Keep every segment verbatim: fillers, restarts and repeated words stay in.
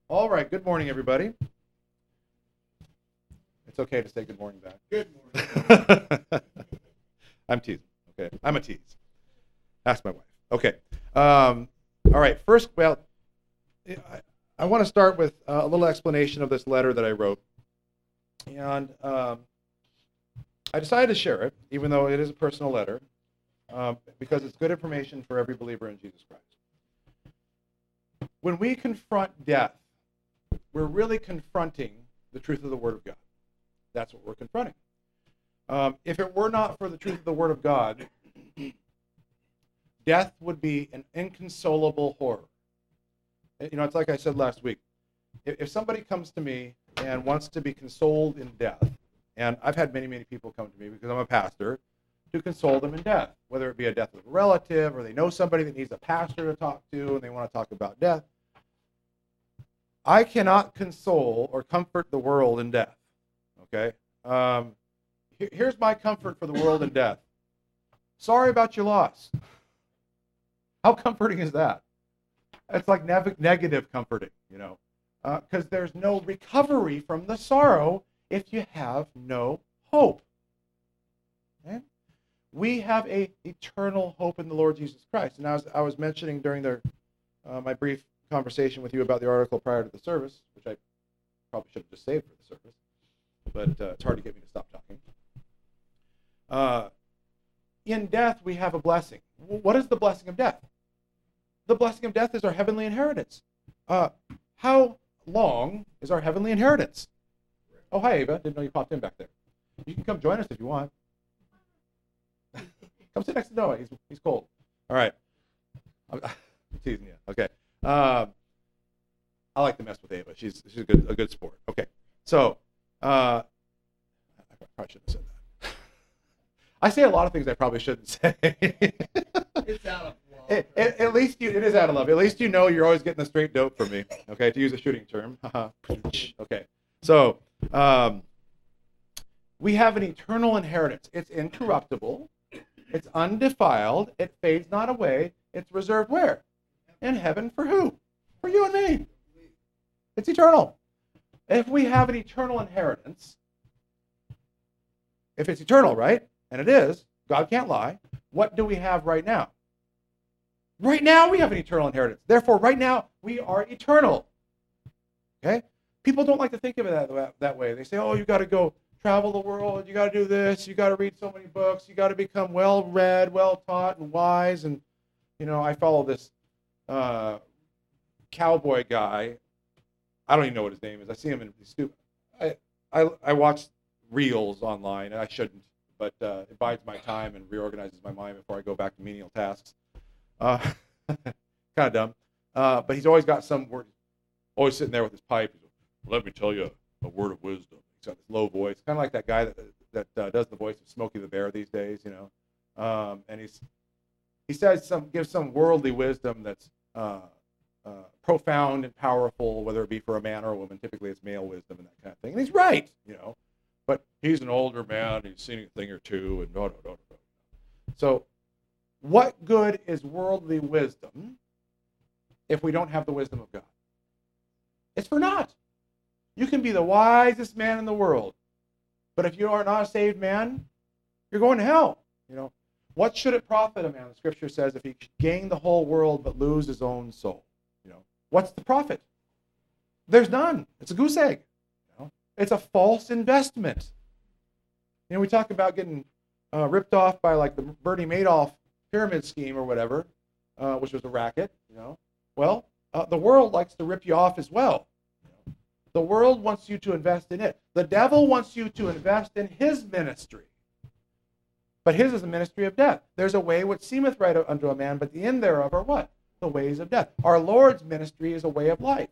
All right, good morning, everybody. It's okay to say good morning back. Good morning. I'm teasing. Okay, I'm a tease. Ask my wife. Okay. Um, all right. First, well, I, I want to start with uh, a little explanation of this letter that I wrote, and um, I decided to share it, even though it is a personal letter, um, because it's good information for every believer in Jesus Christ. When we confront death, we're really confronting the truth of the Word of God. That's what we're confronting. Um, if it were not for the truth of the Word of God, death would be an inconsolable horror. You know, it's like I said last week. If, if somebody comes to me and wants to be consoled in death, and I've had many, many people come to me because I'm a pastor, to console them in death, whether it be a death of a relative or they know somebody that needs a pastor to talk to and they want to talk about death. I cannot console or comfort the world in death. Okay? Um, here's my comfort for the world in death. Sorry about your loss. How comforting is that? It's like ne- negative comforting, you know, because uh, there's no recovery from the sorrow if you have no hope. Okay? We have a eternal hope in the Lord Jesus Christ. And I was, I was mentioning during the, uh, my brief conversation with you about the article prior to the service, which I probably should have just saved for the service, but uh, it's hard to get me to stop talking. Uh, in death, we have a blessing. What is the blessing of death? The blessing of death is our heavenly inheritance. Uh, how long is our heavenly inheritance? Oh, hi, Ava. Didn't know you popped in back there. You can come join us if you want. Come sit next to Noah. He's, he's cold. All right. I'm, I'm teasing you. Okay. Um, I like to mess with Ava. She's she's a good a good sport. Okay. So, uh, I probably shouldn't have said that. I say a lot of things I probably shouldn't say. It's out of love. It, it, at least you, it is out of love. At least you know you're always getting the straight dope from me. Okay, to use a shooting term. Okay. So, um, we have an eternal inheritance. It's incorruptible. It's undefiled. It fades not away. It's reserved where? In heaven for who? For you and me. It's eternal. If we have an eternal inheritance, if it's eternal, right? And it is, God can't lie. What do we have right now? Right now we have an eternal inheritance. Therefore, right now we are eternal. Okay? People don't like to think of it that, that way. They say, oh, you got to go travel the world. You got to do this. You got to read so many books. You got to become well-read, well-taught, and wise. And, you know, I follow this uh, cowboy guy. I don't even know what his name is. I see him in stupid. I, I I watch reels online, and I shouldn't, but uh, it bides my time and reorganizes my mind before I go back to menial tasks. Uh, kind of dumb. Uh, but he's always got some word, always sitting there with his pipe. He's like, let me tell you a word of wisdom. He's got this low voice, kind of like that guy that that uh, does the voice of Smokey the Bear these days, you know. Um, and he's he says some gives some worldly wisdom that's uh, uh, profound and powerful, whether it be for a man or a woman. Typically, it's male wisdom and that kind of thing. And he's right, you know. But he's an older man. He's seen a thing or two, and no, no, no, no. So, what good is worldly wisdom if we don't have the wisdom of God? It's for naught. You can be the wisest man in the world, but if you are not a saved man, you're going to hell. You know, what should it profit a man? The Scripture says, if he gain the whole world but lose his own soul. You know, what's the profit? There's none. It's a goose egg. You know, it's a false investment. You know, we talk about getting uh, ripped off by like the Bernie Madoff pyramid scheme or whatever, uh, which was a racket. You know, well, uh, the world likes to rip you off as well. The world wants you to invest in it. The devil wants you to invest in his ministry. But his is a ministry of death. There's a way which seemeth right unto a man, but the end thereof are what? The ways of death. Our Lord's ministry is a way of life.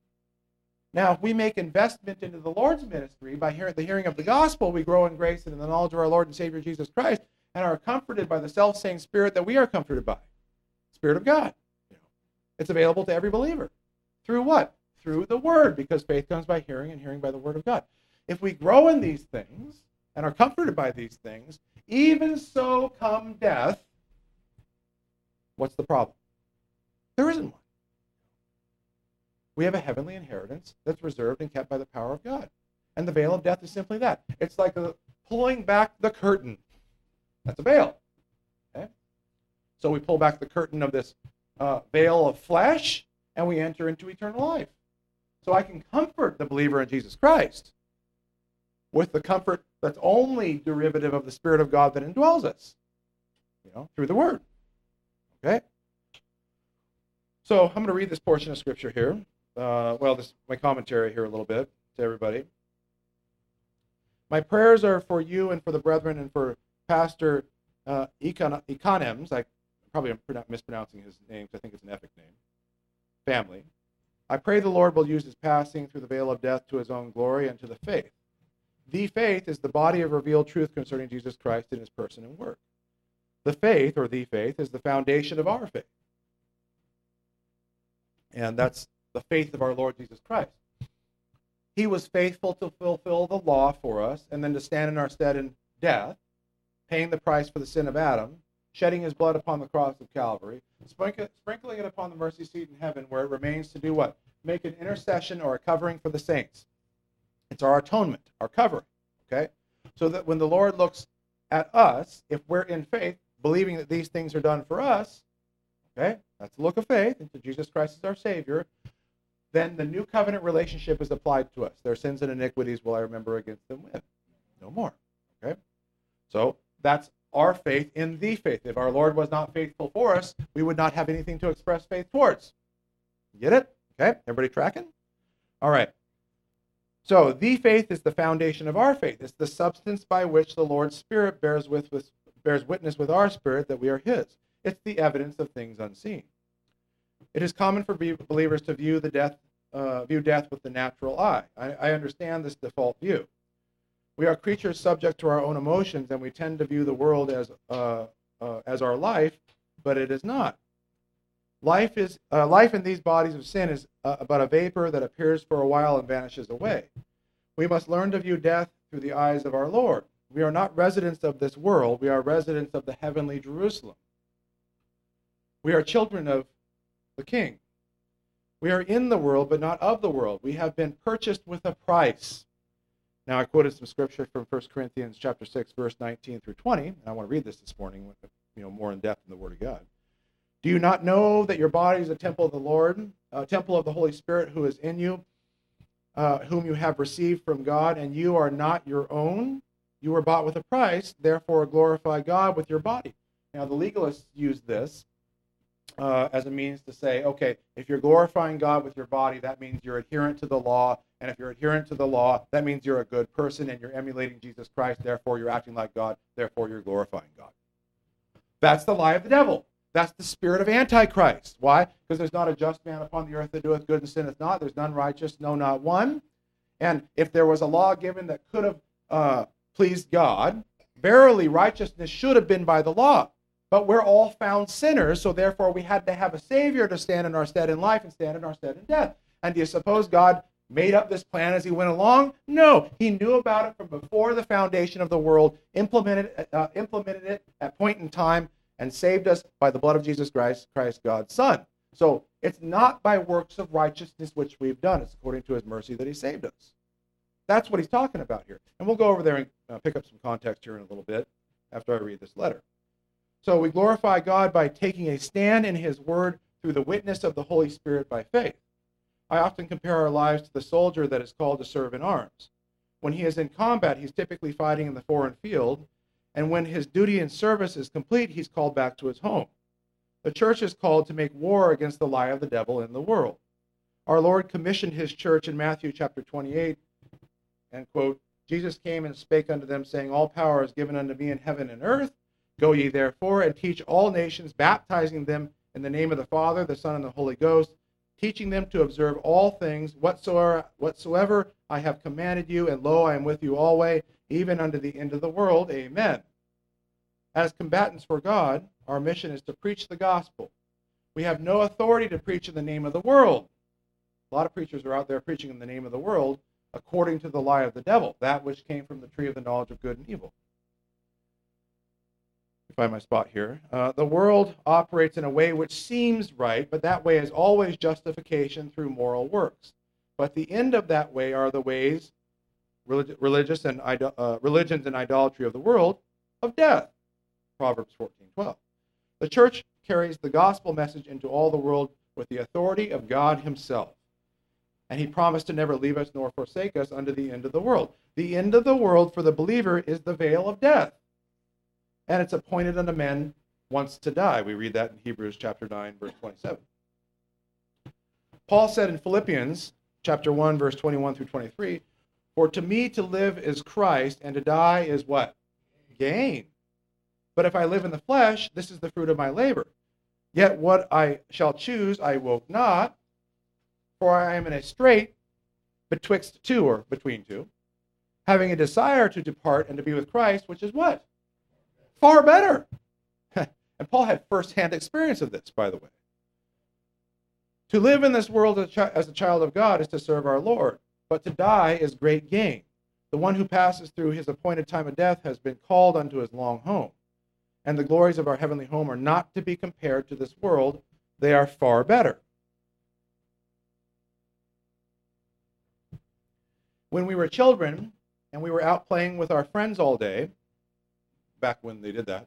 Now, if we make investment into the Lord's ministry by hearing the hearing of the gospel, we grow in grace and in the knowledge of our Lord and Savior Jesus Christ, and are comforted by the self-same Spirit that we are comforted by. Spirit of God. It's available to every believer. Through what? Through the Word, because faith comes by hearing and hearing by the Word of God. If we grow in these things and are comforted by these things, even so come death, what's the problem? There isn't one. We have a heavenly inheritance that's reserved and kept by the power of God. And the veil of death is simply that. It's like a pulling back the curtain. That's a veil. Okay? So we pull back the curtain of this uh, veil of flesh, and we enter into eternal life. So I can comfort the believer in Jesus Christ with the comfort that's only derivative of the Spirit of God that indwells us, you know, through the Word. Okay? So I'm going to read this portion of Scripture here. Uh, well, this my commentary here a little bit to everybody. My prayers are for you and for the brethren and for Pastor uh, Econ- Econems. I probably am mispronouncing his name, I think it's an epic name. Family. I pray the Lord will use his passing through the veil of death to his own glory and to the faith. The faith is the body of revealed truth concerning Jesus Christ in his person and work. The faith, or the faith, is the foundation of our faith. And that's the faith of our Lord Jesus Christ. He was faithful to fulfill the law for us, and then to stand in our stead in death, paying the price for the sin of Adam, shedding his blood upon the cross of Calvary, sprinkling it upon the mercy seat in heaven, where it remains to do what? Make an intercession or a covering for the saints. It's our atonement, our covering, okay? So that when the Lord looks at us, if we're in faith, believing that these things are done for us, okay, that's the look of faith into Jesus Christ as our Savior, then the new covenant relationship is applied to us. Their sins and iniquities will I remember against them when? No more, okay? So that's our faith in the faith. If our Lord was not faithful for us, we would not have anything to express faith towards. Get it? Okay, everybody tracking? All right. So the faith is the foundation of our faith. It's the substance by which the Lord's Spirit bears, with, with, bears witness with our spirit that we are his. It's the evidence of things unseen. It is common for believers to view the death, uh, view death with the natural eye. I, I understand this default view. We are creatures subject to our own emotions, and we tend to view the world as uh, uh, as our life, but it is not. Life is uh, life in these bodies of sin is uh, but a vapor that appears for a while and vanishes away. We must learn to view death through the eyes of our Lord. We are not residents of this world. We are residents of the heavenly Jerusalem. We are children of the King. We are in the world, but not of the world. We have been purchased with a price. Now, I quoted some scripture from First Corinthians chapter six, verse nineteen through twenty, and I want to read this this morning, you know, more in depth in the Word of God. Do you not know that your body is a temple of the Lord, a temple of the Holy Spirit who is in you, uh, whom you have received from God, and you are not your own? You were bought with a price, therefore glorify God with your body. Now, the legalists use this uh, as a means to say, okay, if you're glorifying God with your body, that means you're adherent to the law, and if you're adherent to the law, that means you're a good person, and you're emulating Jesus Christ, therefore you're acting like God, therefore you're glorifying God. That's the lie of the devil. That's the spirit of Antichrist. Why? Because there's not a just man upon the earth that doeth good and sinneth not. There's none righteous, no, not one. And if there was a law given that could have uh, pleased God, verily righteousness should have been by the law. But we're all found sinners, so therefore we had to have a Savior to stand in our stead in life and stand in our stead in death. And do you suppose God made up this plan as he went along? No. He knew about it from before the foundation of the world, implemented, uh, implemented it at point in time, and saved us by the blood of Jesus Christ, Christ God's Son. So it's not by works of righteousness which we've done. It's according to his mercy that he saved us. That's what he's talking about here. And we'll go over there and uh, pick up some context here in a little bit after I read this letter. So we glorify God by taking a stand in his word through the witness of the Holy Spirit by faith. I often compare our lives to the soldier that is called to serve in arms. When he is in combat, he's typically fighting in the foreign field, and when his duty and service is complete, he's called back to his home. The church is called to make war against the lie of the devil in the world. Our Lord commissioned his church in Matthew chapter twenty-eight, and quote, Jesus came and spake unto them, saying, all power is given unto me in heaven and earth. Go ye therefore and teach all nations, baptizing them in the name of the Father, the Son, and the Holy Ghost, teaching them to observe all things whatsoever, whatsoever I have commanded you, and lo, I am with you always, even unto the end of the world. Amen. As combatants for God, our mission is to preach the gospel. We have no authority to preach in the name of the world. A lot of preachers are out there preaching in the name of the world according to the lie of the devil, that which came from the tree of the knowledge of good and evil. find my spot here. Uh, the world operates in a way which seems right, but that way is always justification through moral works. But the end of that way are the ways, relig- religious and uh, religions and idolatry of the world, of death. Proverbs fourteen twelve. The church carries the gospel message into all the world with the authority of God himself. And he promised to never leave us nor forsake us unto the end of the world. The end of the world for the believer is the veil of death. And it's appointed unto men once to die. We read that in Hebrews chapter nine, verse twenty-seven. Paul said in Philippians chapter one, verse twenty-one through twenty-three, for to me to live is Christ, and to die is what? Gain. But if I live in the flesh, this is the fruit of my labor. Yet what I shall choose I will not, for I am in a strait betwixt two, or between two, having a desire to depart and to be with Christ, which is what? Far better. And Paul had firsthand experience of this, by the way. To live in this world as a child of God is to serve our Lord, but to die is great gain. The one who passes through his appointed time of death has been called unto his long home. And the glories of our heavenly home are not to be compared to this world. They are far better. When we were children and we were out playing with our friends all day, back when they did that,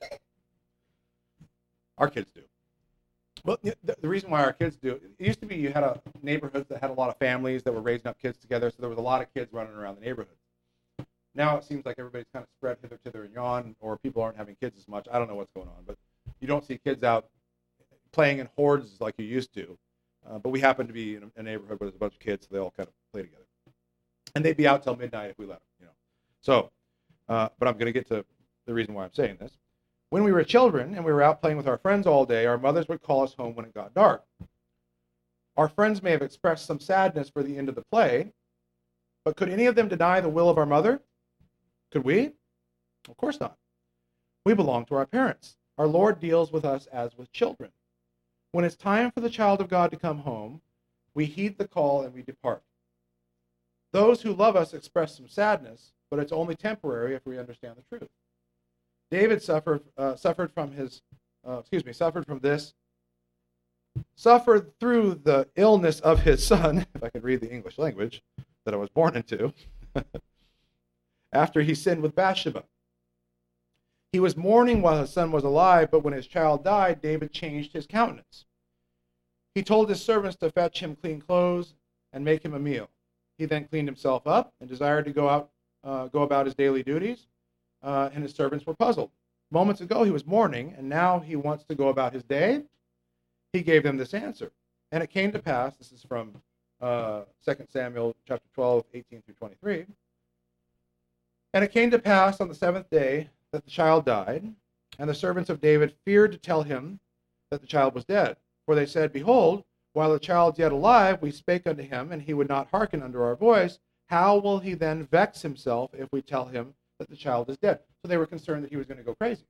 our kids do. Well, the, the reason why our kids do, it used to be you had a neighborhoods that had a lot of families that were raising up kids together, so there was a lot of kids running around the neighborhood. Now it seems like everybody's kind of spread hither, thither, and yon, or people aren't having kids as much. I don't know what's going on, but you don't see kids out playing in hordes like you used to. Uh, but we happen to be in a, a neighborhood where there's a bunch of kids, so they all kind of play together. And they'd be out till midnight if we let them, you know. So, uh, but I'm going to get to the reason why I'm saying this. When we were children and we were out playing with our friends all day, our mothers would call us home when it got dark. Our friends may have expressed some sadness for the end of the play, but could any of them deny the will of our mother? Could we? Of course not. We belong to our parents. Our Lord deals with us as with children. When it's time for the child of God to come home, we heed the call and we depart. Those who love us express some sadness, but it's only temporary if we understand the truth. David suffered uh, suffered from his uh, excuse me suffered from this suffered through the illness of his son, if I can read the English language that I was born into, after he sinned with Bathsheba. He was mourning while his son was alive, but when his child died, David changed his countenance. He told his servants to fetch him clean clothes and make him a meal. He then cleaned himself up and desired to go out, uh, go about his daily duties. Uh, and his servants were puzzled. Moments ago he was mourning, and now he wants to go about his day. He gave them this answer. And it came to pass, this is from uh, Second Samuel chapter twelve, eighteen through twenty-three. And it came to pass on the seventh day that the child died, and the servants of David feared to tell him that the child was dead. For they said, Behold, while the child is yet alive, we spake unto him, and he would not hearken unto our voice. How will he then vex himself if we tell him that the child is dead? So they were concerned that he was going to go crazy.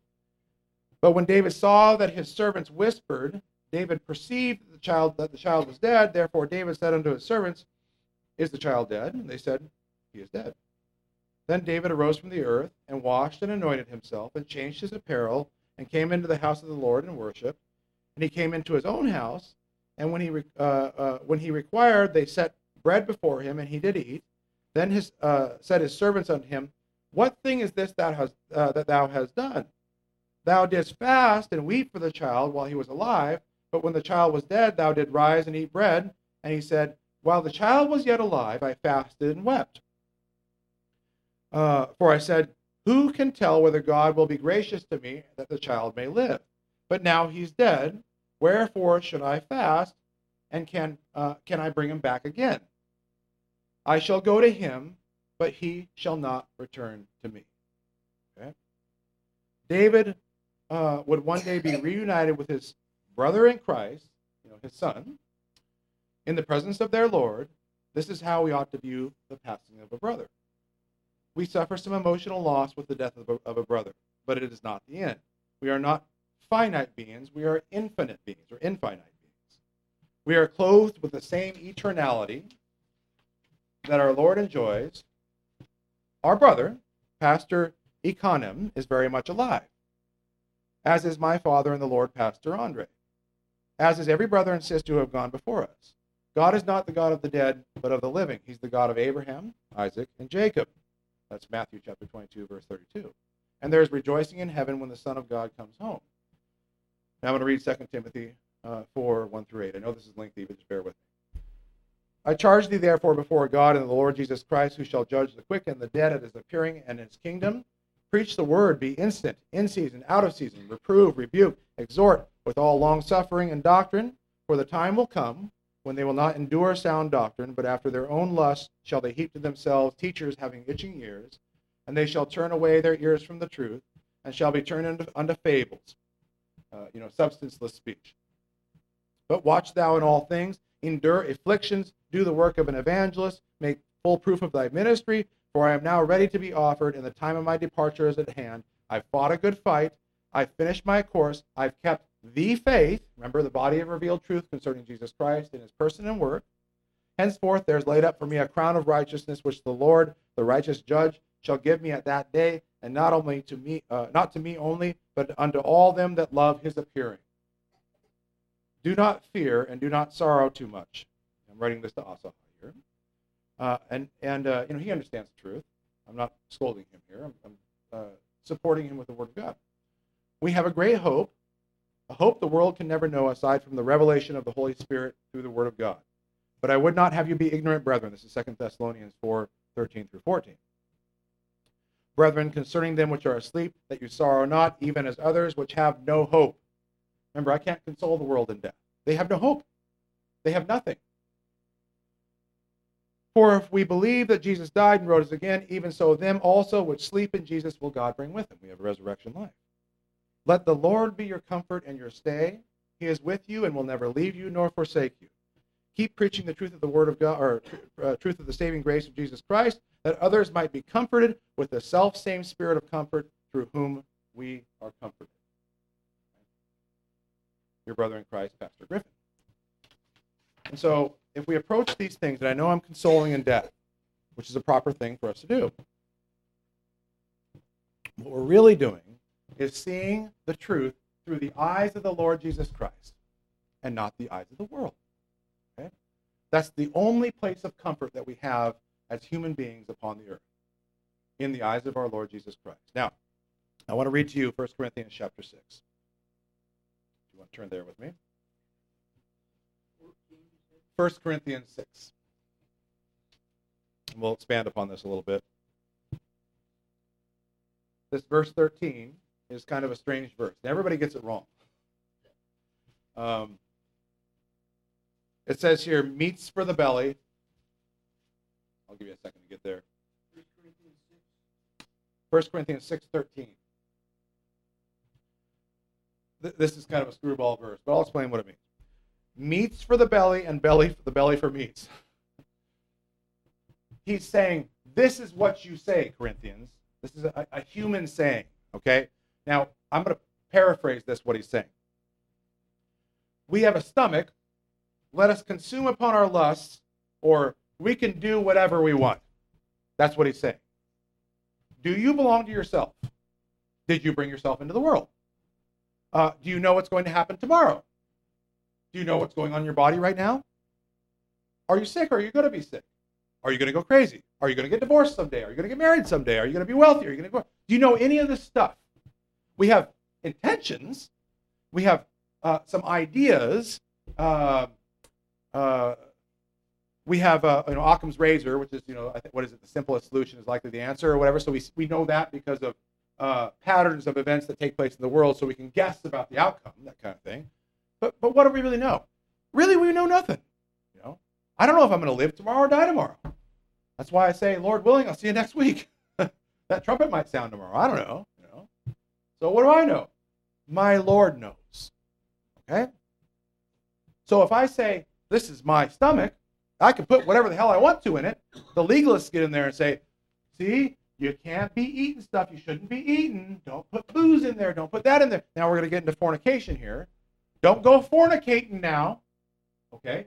But when David saw that his servants whispered, David perceived that the child that the child was dead. Therefore David said unto his servants, Is the child dead? And they said, He is dead. Then David arose from the earth and washed and anointed himself and changed his apparel and came into the house of the Lord and worshiped. And he came into his own house, and when he uh, uh, when he required, they set bread before him, and he did eat. Then his uh, said his servants unto him, What thing is this thou hast, uh, that thou hast done? Thou didst fast and weep for the child while he was alive, but when the child was dead, thou didst rise and eat bread. And he said, While the child was yet alive, I fasted and wept. Uh, for I said, Who can tell whether God will be gracious to me that the child may live? But now he's dead. Wherefore should I fast? And can uh, can I bring him back again? I shall go to him, but he shall not return to me. Okay? David uh, would one day be reunited with his brother in Christ, you know, his son, in the presence of their Lord. This is how we ought to view the passing of a brother. We suffer some emotional loss with the death of a, of a brother, but it is not the end. We are not finite beings, we are infinite beings, or infinite beings. We are clothed with the same eternality that our Lord enjoys. Our brother, Pastor Ikonem, is very much alive. as is my father and the Lord, Pastor Andre, as is every brother and sister who have gone before us. God is not the God of the dead, but of the living. He's the God of Abraham, Isaac, and Jacob. That's Matthew chapter twenty-two, verse thirty-two. And there is rejoicing in heaven when the Son of God comes home. Now I'm going to read Second Timothy uh, four, one through eight. I know this is lengthy, but just bear with me. I charge thee therefore before God and the Lord Jesus Christ, who shall judge the quick and the dead at his appearing and his kingdom. Preach the word, be instant, in season, out of season, reprove, rebuke, exhort with all longsuffering and doctrine, for the time will come when they will not endure sound doctrine, but after their own lust shall they heap to themselves teachers having itching ears, and they shall turn away their ears from the truth, and shall be turned unto, unto fables, uh, you know, substanceless speech. But watch thou in all things, endure afflictions, do the work of an evangelist, make full proof of thy ministry, for I am now ready to be offered, and the time of my departure is at hand. I've fought a good fight, I've finished my course, I've kept the faith, remember the body of revealed truth concerning Jesus Christ and his person and work. Henceforth there's laid up for me a crown of righteousness, which the Lord, the righteous judge, shall give me at that day, and not only to me, uh, not to me only, but unto all them that love his appearing. Do not fear and do not sorrow too much. I'm writing this to Asa here, uh, and and uh, you know he understands the truth. I'm not scolding him here. I'm, I'm uh, supporting him with the word of God. We have a great hope. A hope the world can never know aside from the revelation of the Holy Spirit through the Word of God. But I would not have you be ignorant, brethren. This is Second Thessalonians four, thirteen through fourteen. Brethren, concerning them which are asleep, that you sorrow not, even as others which have no hope. Remember, I can't console the world in death. They have no hope. They have nothing. For if we believe that Jesus died and rose again, even so them also which sleep in Jesus will God bring with him. We have a resurrection life. Let the Lord be your comfort and your stay. He is with you and will never leave you nor forsake you. Keep preaching the truth of the word of God, or uh, truth of the saving grace of Jesus Christ, that others might be comforted with the self-same spirit of comfort through whom we are comforted. Your brother in Christ, Pastor Griffin. And so, if we approach these things, and I know I'm consoling in death, which is a proper thing for us to do, what we're really doing is seeing the truth through the eyes of the Lord Jesus Christ and not the eyes of the world. Okay? That's the only place of comfort that we have as human beings upon the earth, in the eyes of our Lord Jesus Christ. Now, I want to read to you First Corinthians chapter six. Do you want to turn there with me? First Corinthians six. And we'll expand upon this a little bit. This verse thirteen is kind of a strange verse. Everybody gets it wrong. Um, it says here, meats for the belly. I'll give you a second to get there. First Corinthians six thirteen. Th- this is kind of a screwball verse, but I'll explain what it means. Meats for the belly and belly for the belly for meats. He's saying, this is what you say, Corinthians. This is a, a human saying, okay? Now, I'm going to paraphrase this, what he's saying. We have a stomach. Let us consume upon our lusts, or we can do whatever we want. That's what he's saying. Do you belong to yourself? Did you bring yourself into the world? Uh, do you know what's going to happen tomorrow? Do you know what's going on in your body right now? Are you sick or are you going to be sick? Are you going to go crazy? Are you going to get divorced someday? Are you going to get married someday? Are you going to be wealthy? Are you going to go? Do you know any of this stuff? We have intentions. We have uh, some ideas. Uh, uh, we have, uh, you know, Occam's razor, which is, you know, I think, what is it? The simplest solution is likely the answer or whatever. So we we know that because of uh, patterns of events that take place in the world, so we can guess about the outcome, that kind of thing. But but what do we really know? Really, we know nothing. You know, I don't know if I'm going to live tomorrow or die tomorrow. That's why I say, Lord willing, I'll see you next week. That trumpet might sound tomorrow. I don't know. You know. So what do I know? My Lord knows. Okay. So if I say this is my stomach, I can put whatever the hell I want to in it. The legalists get in there and say, see, you can't be eating stuff you shouldn't be eating. Don't put booze in there. Don't put that in there. Now we're going to get into fornication here. Don't go fornicating now. Okay?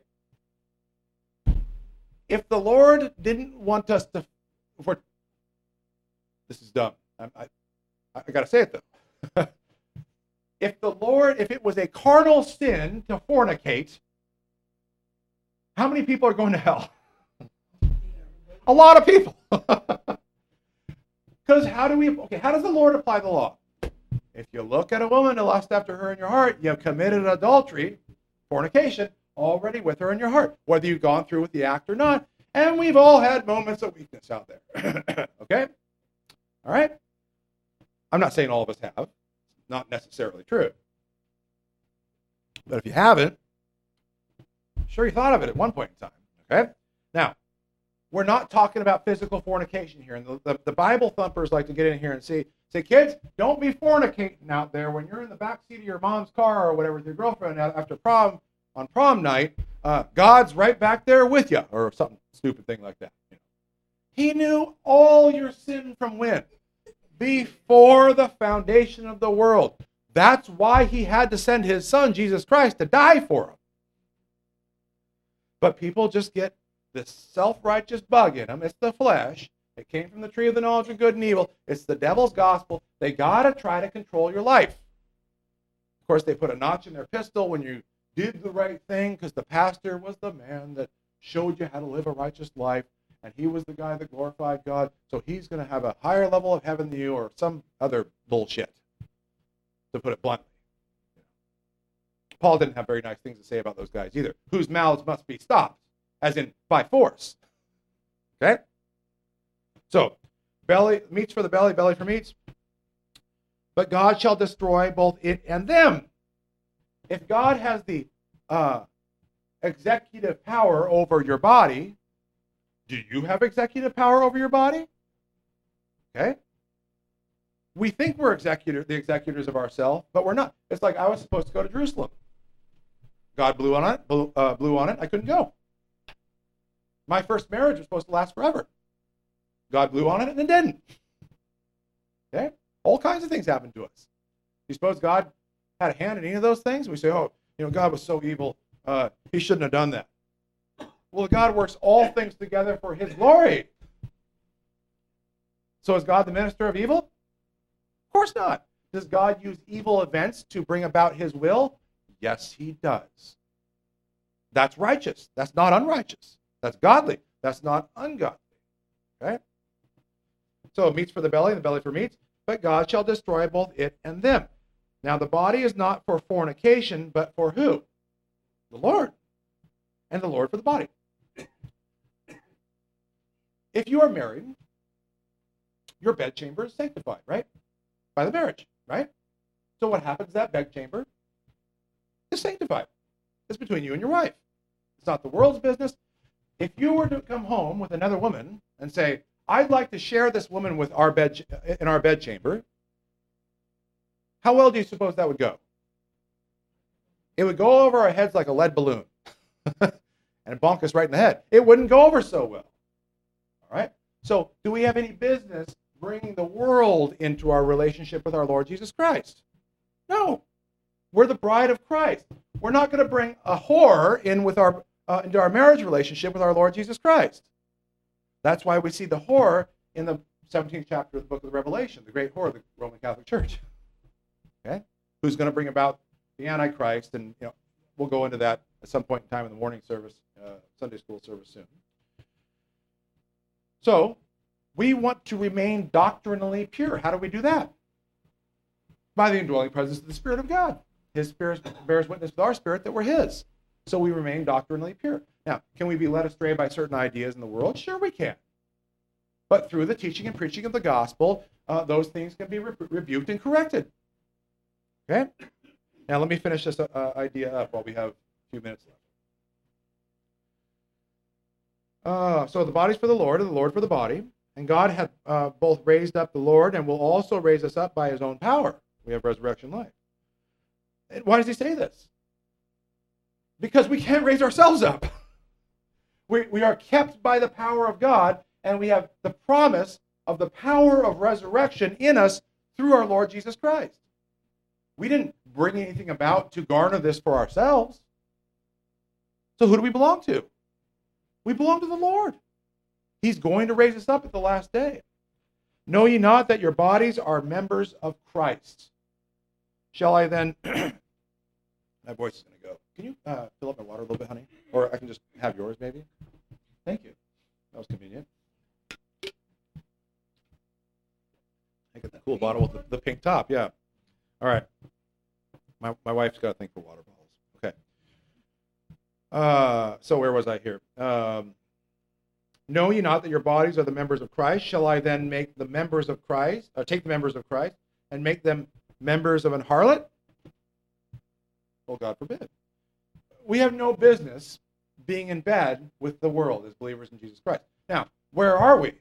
If the Lord didn't want us to, if we're, this is dumb. I, I, I got to say it though. if the Lord, if it was a carnal sin to fornicate, how many people are going to hell? A lot of people. Because how do we, okay, how does the Lord apply the law? If you look at a woman to lust after her in your heart, you have committed adultery, fornication, already with her in your heart, whether you've gone through with the act or not. And we've all had moments of weakness out there. Okay? All right? I'm not saying all of us have. Not necessarily true. But if you haven't, I'm sure you thought of it at one point in time. Okay? Now, we're not talking about physical fornication here. And the, the, the Bible thumpers like to get in here and say, say, kids, don't be fornicating out there when you're in the back seat of your mom's car or whatever with your girlfriend after prom, on prom night. Uh, God's right back there with you, or something stupid thing like that. You know. He knew all your sin from when? Before the foundation of the world. That's why he had to send his son, Jesus Christ, to die for him. But people just get this self-righteous bug in them. It's the flesh. It came from the tree of the knowledge of good and evil. It's the devil's gospel. They got to try to control your life. Of course, they put a notch in their pistol when you did the right thing because the pastor was the man that showed you how to live a righteous life, and he was the guy that glorified God, so he's going to have a higher level of heaven than you, or some other bullshit, to put it bluntly. Paul didn't have very nice things to say about those guys either, whose mouths must be stopped, as in by force. Okay? So, belly, meats for the belly, belly for meats. But God shall destroy both it and them. If God has the uh, executive power over your body, do you have executive power over your body? Okay? We think we're executor, the executors of ourselves, but we're not. It's like I was supposed to go to Jerusalem. God blew on it, blew, uh, blew on it. I couldn't go. My first marriage was supposed to last forever. God blew on it and it didn't. Okay? All kinds of things happen to us. You suppose God had a hand in any of those things? We say, oh, you know, God was so evil. Uh, he shouldn't have done that. Well, God works all things together for his glory. So is God the minister of evil? Of course not. Does God use evil events to bring about his will? Yes, he does. That's righteous. That's not unrighteous. That's godly. That's not ungodly. Okay? So meats for the belly, the belly for meats. But God shall destroy both it and them. Now the body is not for fornication, but for who? The Lord. And the Lord for the body. If you are married, your bedchamber is sanctified, right? By the marriage, right? So what happens to that bedchamber? It's sanctified. It's between you and your wife. It's not the world's business. If you were to come home with another woman and say, I'd like to share this woman with our bed in our bedchamber, how well do you suppose that would go? It would go over our heads like a lead balloon and bonk us right in the head. It wouldn't go over so well. All right? So do we have any business bringing the world into our relationship with our Lord Jesus Christ? No. We're the bride of Christ. We're not going to bring a whore in with our uh, into our marriage relationship with our Lord Jesus Christ. That's why we see the whore in the seventeenth chapter of the book of the Revelation, the great whore of the Roman Catholic Church. Okay? Who's going to bring about the Antichrist, and you know, we'll go into that at some point in time in the morning service, uh, Sunday school service soon. So, we want to remain doctrinally pure. How do we do that? By the indwelling presence of the Spirit of God. His Spirit bears witness with our spirit that we're His. So we remain doctrinally pure. Now, can we be led astray by certain ideas in the world? Sure we can. But through the teaching and preaching of the gospel, uh, those things can be re- rebuked and corrected. Okay? Now let me finish this uh, idea up while we have a few minutes left. Uh, so the body's for the Lord, and the Lord for the body. And God hath uh, both raised up the Lord and will also raise us up by his own power. We have resurrection life. And why does he say this? Because we can't raise ourselves up. We, we are kept by the power of God, and we have the promise of the power of resurrection in us through our Lord Jesus Christ. We didn't bring anything about to garner this for ourselves. So who do we belong to? We belong to the Lord. He's going to raise us up at the last day. Know ye not that your bodies are members of Christ? Shall I then, my voice is going to go. Can you uh, fill up my water a little bit, honey? Or I can just have yours, maybe? Thank you. That was convenient. I get that cool bottle with the, the pink top, yeah. All right. My, my wife's got a thing for water bottles. Okay. Uh, so where was I here? Um, know ye not that your bodies are the members of Christ? Shall I then make the members of Christ, or take the members of Christ, and make them members of an harlot? Well, God forbid. We have no business being in bed with the world as believers in Jesus Christ. Now, where are we?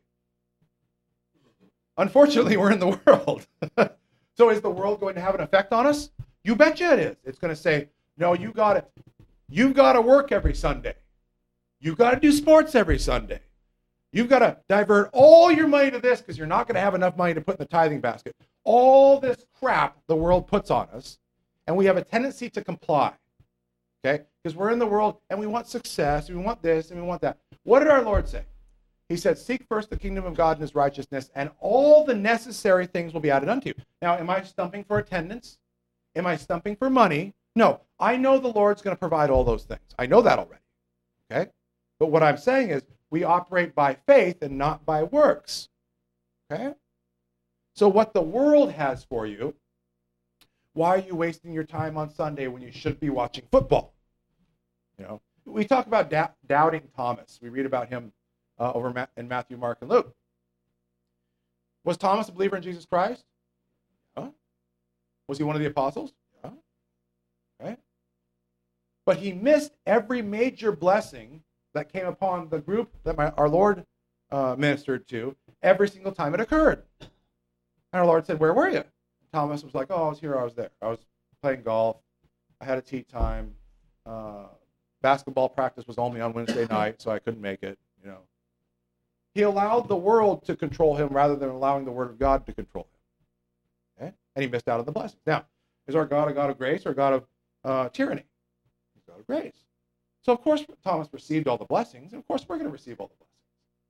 Unfortunately, we're in the world. So is the world going to have an effect on us? You betcha it is. It's going to say, no, you got to, you've got to work every Sunday. You've got to do sports every Sunday. You've got to divert all your money to this because you're not going to have enough money to put in the tithing basket. All this crap the world puts on us, and we have a tendency to comply. Okay? Because we're in the world, and we want success, and we want this, and we want that. What did our Lord say? He said, seek first the kingdom of God and his righteousness, and all the necessary things will be added unto you. Now, am I stumping for attendance? Am I stumping for money? No. I know the Lord's going to provide all those things. I know that already. Okay? But what I'm saying is we operate by faith and not by works. Okay? So what the world has for you, why are you wasting your time on Sunday when you should be watching football? You know, we talk about da- doubting Thomas. We read about him Uh, over Ma- in Matthew, Mark, and Luke. Was Thomas a believer in Jesus Christ? Yeah. Was he one of the apostles? Yeah. Right? But he missed every major blessing that came upon the group that my, our Lord uh, ministered to every single time it occurred. And our Lord said, where were you? Thomas was like, oh, I was here, I was there. I was playing golf. I had a tea time. Uh, basketball practice was only on Wednesday night, so I couldn't make it, you know. He allowed the world to control him rather than allowing the Word of God to control him. Okay? And he missed out on the blessings. Now, is our God a God of grace or a God of uh, tyranny? He's a God of grace. So, of course, Thomas received all the blessings, and of course, we're going to receive all the blessings.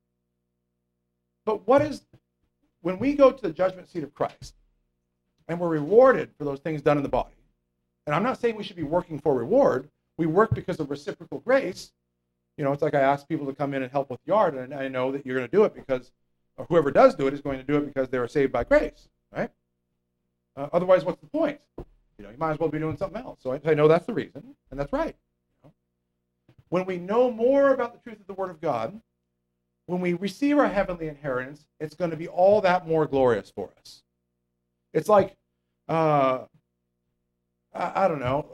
But what is, when we go to the judgment seat of Christ, and we're rewarded for those things done in the body, and I'm not saying we should be working for reward, we work because of reciprocal grace. You know, it's like I ask people to come in and help with yard, and I know that you're going to do it because, or whoever does do it is going to do it because they were saved by grace, right? Uh, otherwise, what's the point? You know, you might as well be doing something else. So I, I know that's the reason, and that's right. You know? When we know more about the truth of the Word of God, when we receive our heavenly inheritance, it's going to be all that more glorious for us. It's like, uh, I, I don't know,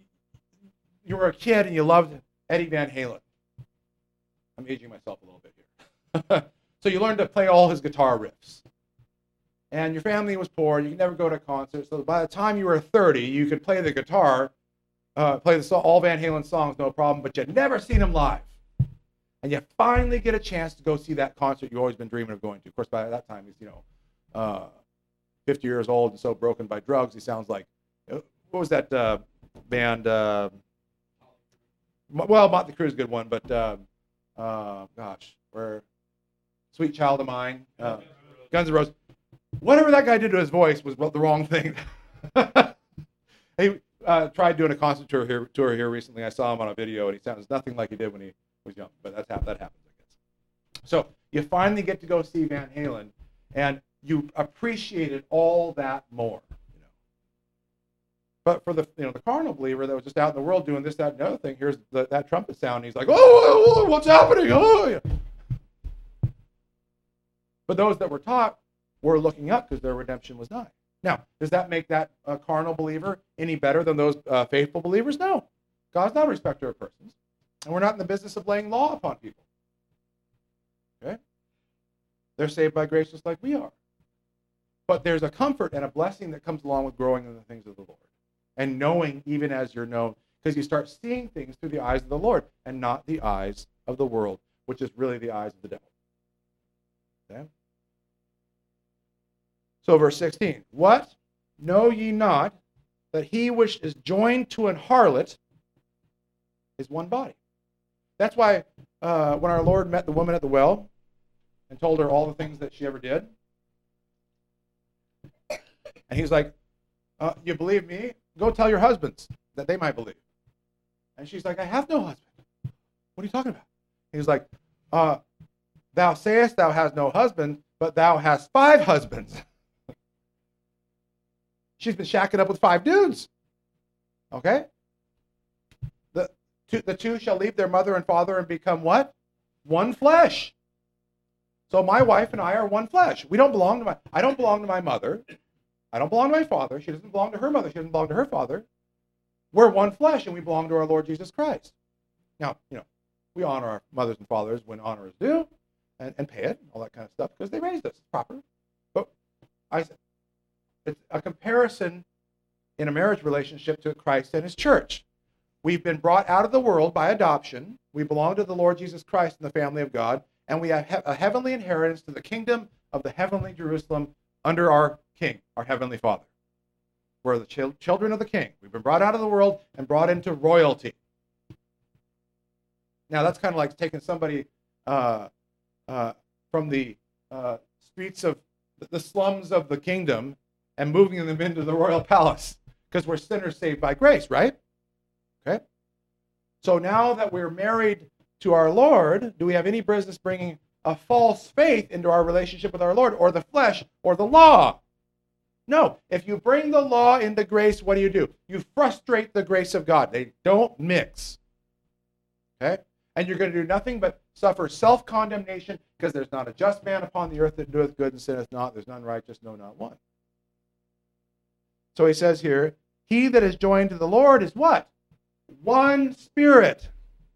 you were a kid and you loved Eddie Van Halen. I'm aging myself a little bit here. So you learned to play all his guitar riffs. And your family was poor. You could never go to concerts. So by the time you were thirty, you could play the guitar, uh, play the, all Van Halen songs, no problem, but you'd never seen him live. And you finally get a chance to go see that concert you've always been dreaming of going to. Of course, by that time, he's, you know, uh, fifty years old and so broken by drugs, he sounds like, what was that uh, band? Uh, well, Motley Crue is a good one, but... Uh, Uh, gosh, where Sweet Child of Mine, uh, Guns N' Roses. Whatever that guy did to his voice was the wrong thing. He uh, tried doing a concert tour here, tour here recently. I saw him on a video, and he sounds nothing like he did when he was young. But that's how that happens, I guess. So you finally get to go see Van Halen, and you appreciated all that more. You know. But for the you know the carnal believer that was just out in the world doing this, that, and the other thing, here's the, that trumpet sound. And he's like, oh, oh, what's happening? Oh, yeah. But those that were taught were looking up because their redemption was nigh. Now, does that make that uh, carnal believer any better than those uh, faithful believers? No. God's not a respecter of persons. And we're not in the business of laying law upon people. Okay? They're saved by grace just like we are. But there's a comfort and a blessing that comes along with growing in the things of the Lord. And knowing even as you're known, because you start seeing things through the eyes of the Lord and not the eyes of the world, which is really the eyes of the devil. Okay? So verse sixteen, what? Know ye not that he which is joined to an harlot is one body? That's why uh, when our Lord met the woman at the well and told her all the things that she ever did, and he's like, uh, you believe me? Go tell your husbands that they might believe. And she's like, I have no husband. What are you talking about? He's like, uh, thou sayest thou hast no husband, but thou hast five husbands. She's been shacking up with five dudes. Okay? The two, the two shall leave their mother and father and become what? One flesh. So my wife and I are one flesh. We don't belong to my, I don't belong to my mother. I don't belong to my father. She doesn't belong to her mother. She doesn't belong to her father. We're one flesh and we belong to our Lord Jesus Christ. Now, you know, we honor our mothers and fathers when honor is due and, and pay it, all that kind of stuff, because they raised us proper. But I said, it's a comparison in a marriage relationship to Christ and his church. We've been brought out of the world by adoption. We belong to the Lord Jesus Christ and the family of God, and we have a heavenly inheritance to the kingdom of the heavenly Jerusalem under our King, our heavenly Father. We're the ch- children of the King. We've been brought out of the world and brought into royalty. Now, that's kind of like taking somebody uh, uh, from the uh, streets of the slums of the kingdom and moving them into the royal palace, because we're sinners saved by grace, right? Okay. So now that we're married to our Lord, do we have any business bringing a false faith into our relationship with our Lord, or the flesh, or the law? No. If you bring the law into grace, what do you do? You frustrate the grace of God. They don't mix. Okay? And you're going to do nothing but suffer self-condemnation, because there's not a just man upon the earth that doeth good and sinneth not. There's none righteous, no, not one. So he says here, he that is joined to the Lord is what? One spirit.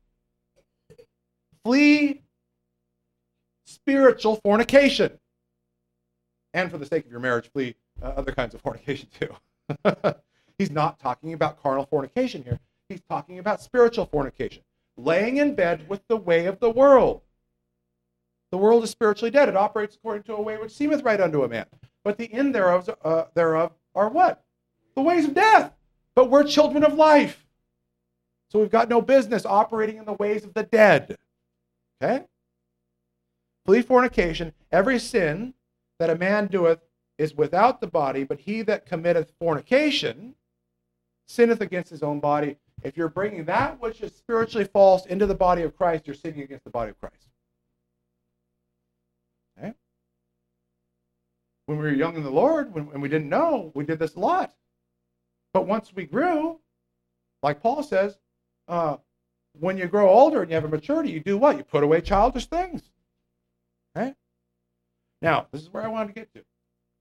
Flee spiritual fornication. And for the sake of your marriage, flee uh, other kinds of fornication too. He's not talking about carnal fornication here. He's talking about spiritual fornication. Laying in bed with the way of the world. The world is spiritually dead. It operates according to a way which seemeth right unto a man. But the end thereof, uh, thereof are what? The ways of death. But we're children of life. So we've got no business operating in the ways of the dead. Okay? Flee fornication. Every sin that a man doeth is without the body, but he that committeth fornication sinneth against his own body. If you're bringing that which is spiritually false into the body of Christ, you're sinning against the body of Christ. Okay? When we were young in the Lord, when, when we didn't know, we did this a lot. But once we grew, like Paul says, uh, when you grow older and you have a maturity, you do what? You put away childish things. Okay? Now, this is where I wanted to get to.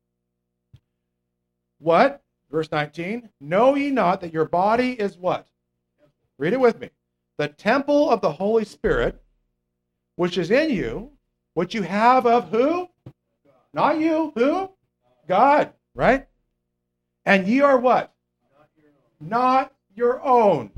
What? Verse nineteen. Know ye not that your body is what? Read it with me. The temple of the Holy Spirit, which is in you, which you have of who? Not you. Who? God. Right? And ye are what? Not your own.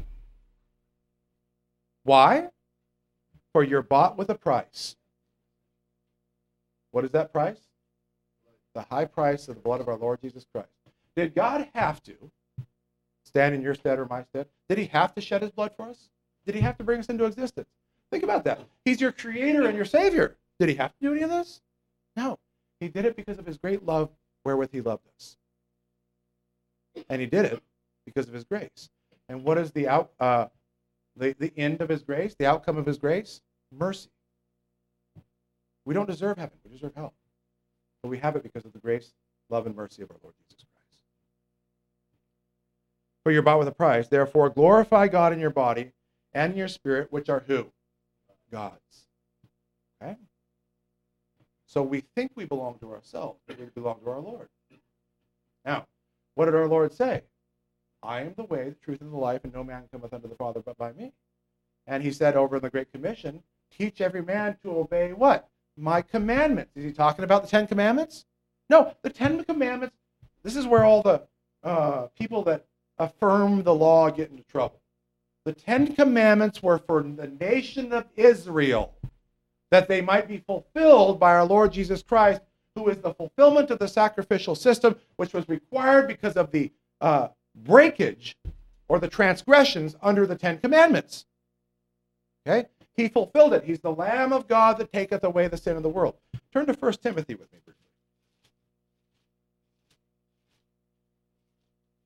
Why? For you're bought with a price. What is that price? The high price of the blood of our Lord Jesus Christ. Did God have to stand in your stead or my stead? Did he have to shed his blood for us? Did he have to bring us into existence? Think about that. He's your creator and your savior. Did he have to do any of this? No. He did it because of his great love wherewith he loved us. And he did it because of his grace. And what is the out uh, the, the end of his grace? The outcome of his grace? Mercy. We don't deserve heaven. We deserve hell. But we have it because of the grace, love, and mercy of our Lord Jesus Christ. For you're bought with a price. Therefore, glorify God in your body and in your spirit, which are who? God's. Okay? So we think we belong to ourselves, but we belong to our Lord. Now, what did our Lord say? I am the way, the truth, and the life, and no man cometh unto the Father but by me. And he said over in the Great Commission, teach every man to obey what? My commandments. Is he talking about the Ten Commandments? No, the Ten Commandments, this is where all the uh, people that affirm the law get into trouble. The Ten Commandments were for the nation of Israel, that they might be fulfilled by our Lord Jesus Christ, who is the fulfillment of the sacrificial system, which was required because of the uh, breakage or the transgressions under the Ten Commandments. Okay? He fulfilled it. He's the Lamb of God that taketh away the sin of the world. Turn to First Timothy with me briefly.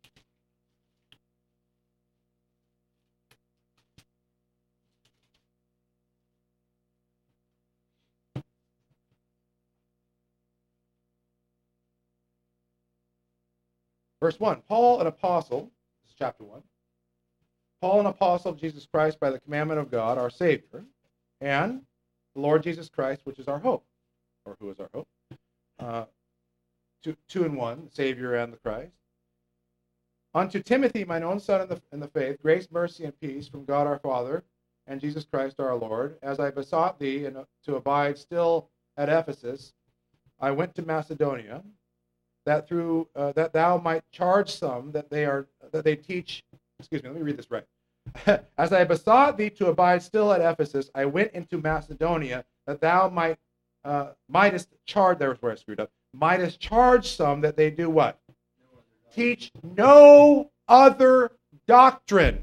Verse one, Paul, an apostle, this is chapter one. Paul, an apostle of Jesus Christ by the commandment of God, our Savior, and the Lord Jesus Christ, which is our hope, or who is our hope. Uh, two, two in one, the Savior and the Christ. Unto Timothy, mine own son in the, in the faith, grace, mercy, and peace from God our Father and Jesus Christ our Lord. As I besought thee and to abide still at Ephesus, I went to Macedonia, that through uh, that thou might charge some that they are that they teach. Excuse me, let me read this right. As I besought thee to abide still at Ephesus, I went into Macedonia, that thou might uh, mightest charge. There was where I screwed up. Mightest charge some that they do what? Teach no other doctrine.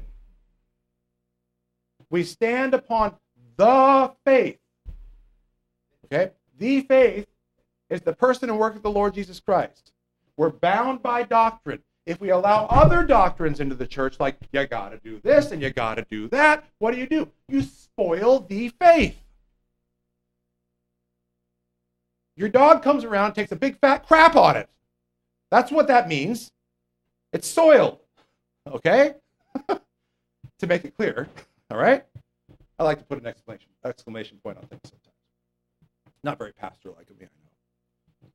We stand upon the faith. Okay? The faith is the person and work of the Lord Jesus Christ. We're bound by doctrine. If we allow other doctrines into the church, like you got to do this and you got to do that, what do you do? You spoil the faith. Your dog comes around, takes a big fat crap on it. That's what that means. It's soiled. Okay? To make it clear. All right? I like to put an exclamation, exclamation point on things sometimes. Not very pastor-like of me, I know.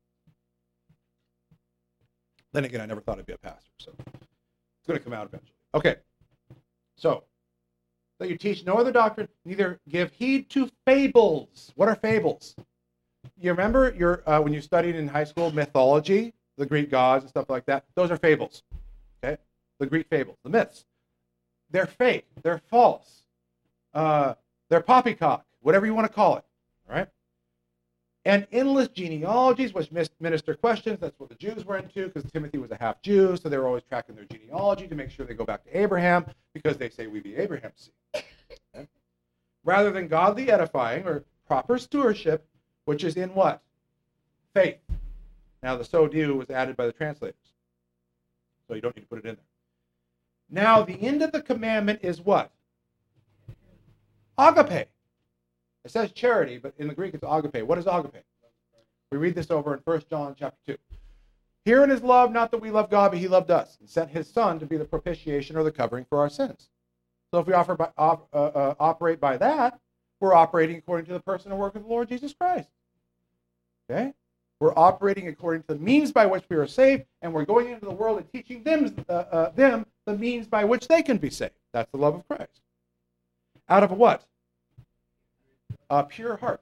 Then again, I never thought I'd be a pastor, so it's going to come out eventually. Okay. So, that you teach no other doctrine, neither give heed to fables. What are fables? You remember your uh, when you studied in high school mythology, the Greek gods and stuff like that? Those are fables. Okay? The Greek fables, the myths. They're fake. They're false. Uh, they're poppycock, whatever you want to call it. All right? And endless genealogies, which minister questions. That's what the Jews were into, because Timothy was a half Jew, so they were always tracking their genealogy to make sure they go back to Abraham, because they say we be Abraham's seed. Okay? Rather than godly edifying or proper stewardship, which is in what? Faith. Now the so do was added by the translators, so you don't need to put it in there. Now the end of the commandment is what? Agape. It says charity, but in the Greek it's agape. What is agape? We read this over in First John chapter two. Herein is love, not that we love God, but he loved us and sent his son to be the propitiation or the covering for our sins. So if we offer by, uh, uh, operate by that, we're operating according to the person and work of the Lord Jesus Christ. Okay? We're operating according to the means by which we are saved, and we're going into the world and teaching them, uh, uh, them the means by which they can be saved. That's the love of Christ. Out of what? A pure heart.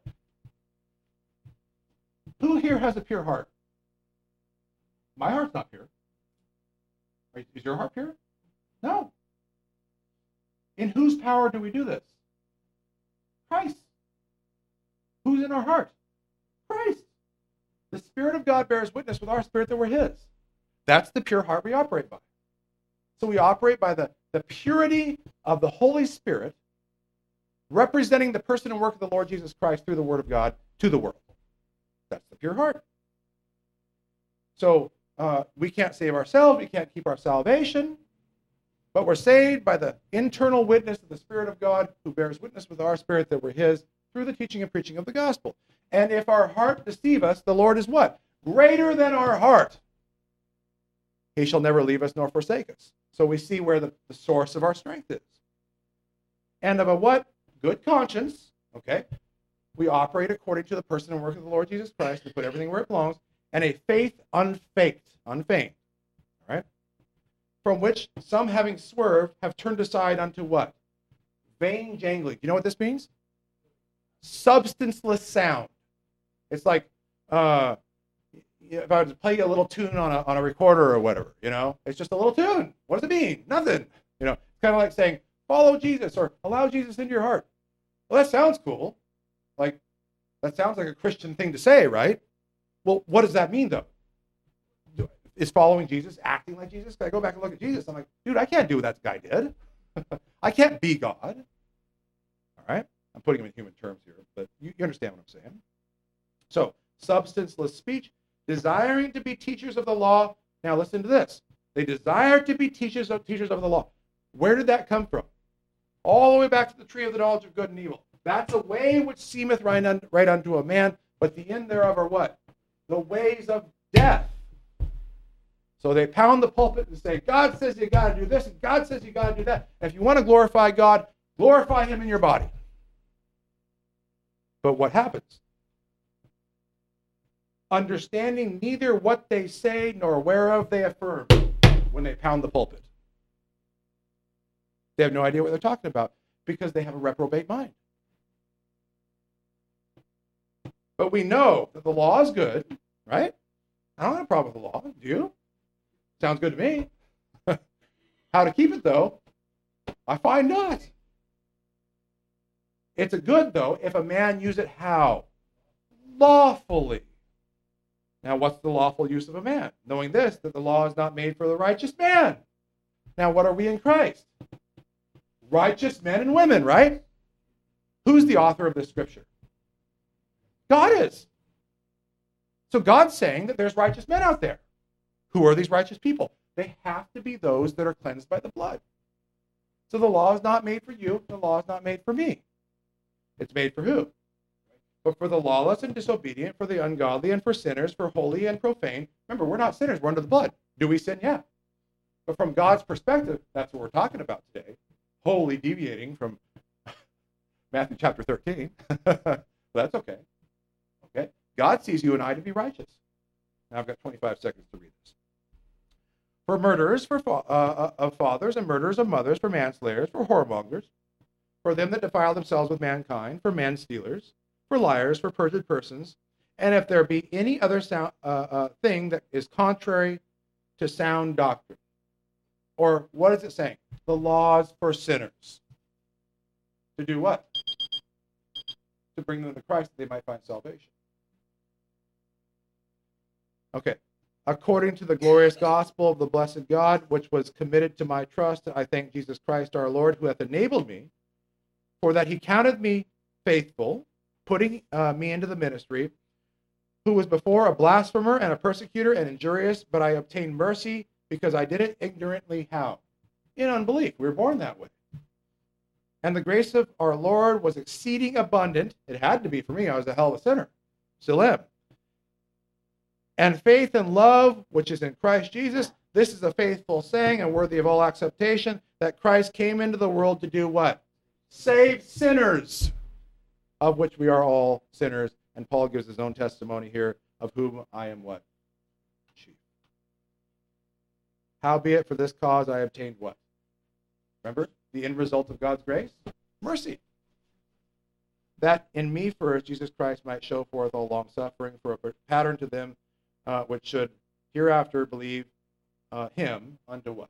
Who here has a pure heart? My heart's not pure. Is your heart pure? No. In whose power do we do this? Christ. Who's in our heart? Christ. The Spirit of God bears witness with our spirit that we're his. That's the pure heart we operate by. So we operate by the, the purity of the Holy Spirit, representing the person and work of the Lord Jesus Christ through the Word of God to the world. That's the pure heart. So uh, we can't save ourselves. We can't keep our salvation. But we're saved by the internal witness of the Spirit of God, who bears witness with our spirit that we're his through the teaching and preaching of the gospel. And if our heart deceive us, the Lord is what? Greater than our heart. He shall never leave us nor forsake us. So we see where the, the source of our strength is. And of a what? Good conscience, okay? We operate according to the person and work of the Lord Jesus Christ. We put everything where it belongs. And a faith unfaked, unfeigned, all right? From which some, having swerved, have turned aside unto what? Vain jangling. Do you know what this means? Substanceless sound. It's like uh, if I was to play a little tune on a, on a recorder or whatever, you know? It's just a little tune. What does it mean? Nothing. You know, it's kind of like saying, follow Jesus or allow Jesus into your heart. Well, that sounds cool. Like, that sounds like a Christian thing to say, right? Well, what does that mean, though? Is following Jesus acting like Jesus? I go back and look at Jesus. I'm like, dude, I can't do what that guy did. I can't be God. All right? I'm putting him in human terms here, but you, you understand what I'm saying. So, substanceless speech, desiring to be teachers of the law. Now, listen to this. They desire to be teachers of, teachers of the law. Where did that come from? All the way back to the tree of the knowledge of good and evil. That's a way which seemeth right, un, right unto a man, but the end thereof are what? The ways of death. So they pound the pulpit and say, God says you got to do this, and God says you got to do that. And if you want to glorify God, glorify him in your body. But what happens? Understanding neither what they say nor whereof they affirm when they pound the pulpit. They have no idea what they're talking about because they have a reprobate mind. But we know that the law is good, right? I don't have a problem with the law. Do you? Sounds good to me. How to keep it, though, I find not. It's a good, though, if a man use it how? Lawfully. Now, what's the lawful use of a man? Knowing this, that the law is not made for the righteous man. Now, what are we in Christ? Righteous men and women, right? Who's the author of this scripture? God is. So God's saying that there's righteous men out there. Who are these righteous people? They have to be those that are cleansed by the blood. So the law is not made for you. The law is not made for me. It's made for who? But for the lawless and disobedient, for the ungodly and for sinners, for holy and profane. Remember, we're not sinners. We're under the blood. Do we sin? Yeah. But from God's perspective, that's what we're talking about today. Wholly deviating from Matthew chapter thirteen. That's okay. Okay. God sees you and I to be righteous. Now I've got twenty-five seconds to read this. For murderers for fa- uh, of fathers and murderers of mothers, for manslayers, for whoremongers, for them that defile themselves with mankind, for man-stealers, for liars, for perjured persons, and if there be any other sound, uh, uh, thing that is contrary to sound doctrine. Or what is it saying? The laws for sinners. To do what? To bring them to Christ that they might find salvation. Okay. According to the glorious gospel of the blessed God, which was committed to my trust, I thank Jesus Christ our Lord, who hath enabled me, for that he counted me faithful, putting uh, me into the ministry, who was before a blasphemer and a persecutor and injurious, but I obtained mercy because I did it ignorantly. How? In unbelief. We were born that way. And the grace of our Lord was exceeding abundant. It had to be for me. I was a hell of a sinner. Still am. And faith and love, which is in Christ Jesus, this is a faithful saying and worthy of all acceptation, that Christ came into the world to do what? Save sinners, of which we are all sinners. And Paul gives his own testimony here, of whom I am what? Chief. Howbeit for this cause I obtained what? Remember, the end result of God's grace? Mercy. That in me first Jesus Christ might show forth all long suffering for a pattern to them uh, which should hereafter believe uh, him unto what?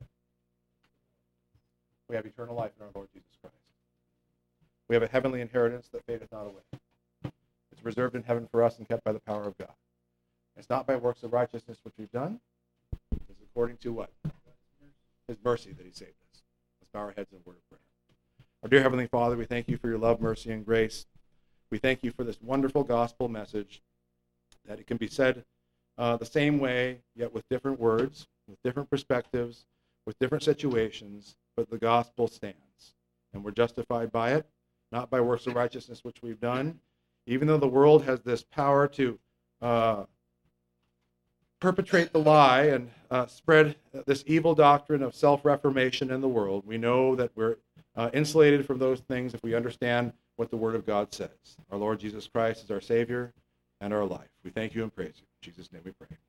We have eternal life in our Lord Jesus Christ. We have a heavenly inheritance that fadeth not away. It's reserved in heaven for us and kept by the power of God. It's not by works of righteousness which we've done. It's according to what? His mercy that he saved us. Let's bow our heads in a word of prayer. Our dear Heavenly Father, we thank you for your love, mercy, and grace. We thank you for this wonderful gospel message, that it can be said uh, the same way, yet with different words, with different perspectives, with different situations, but the gospel stands. And we're justified by it, not by works of righteousness which we've done. Even though the world has this power to uh, perpetrate the lie and uh, spread this evil doctrine of self-reformation in the world, we know that we're uh, insulated from those things if we understand what the Word of God says. Our Lord Jesus Christ is our Savior and our life. We thank you and praise you. In Jesus' name we pray.